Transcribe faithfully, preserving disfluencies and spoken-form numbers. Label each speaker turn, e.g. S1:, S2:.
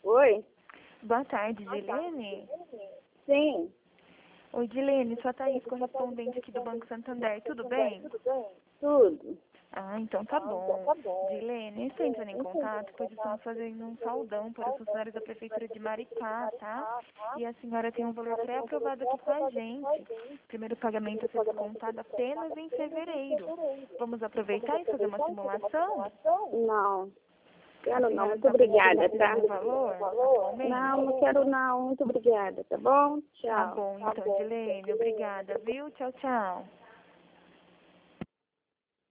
S1: Oi?
S2: Boa tarde, Dilene.
S1: Sim.
S2: Oi, Dilene, sou a Thaís, correspondente aqui do Banco Santander. Tudo bem?
S1: Tudo.
S2: Ah, então tá bom. Dilene, estou entrando em contato, pois estamos fazendo um saudão para os funcionários da Prefeitura de Maricá, tá? E a senhora tem um valor pré-aprovado aqui com a gente. Primeiro pagamento a ser descontado apenas em fevereiro. Vamos aproveitar e fazer uma simulação?
S1: Não. Quero
S2: A
S1: não.
S2: senhora
S1: Muito
S2: tá
S1: obrigada,
S2: precisando
S1: tá?
S2: do valor atualmente?
S1: Não, não quero não. Muito obrigada, tá bom?
S2: Tá
S1: Tchau.
S2: bom, então, Dilene, obrigada, viu? Tchau, tchau.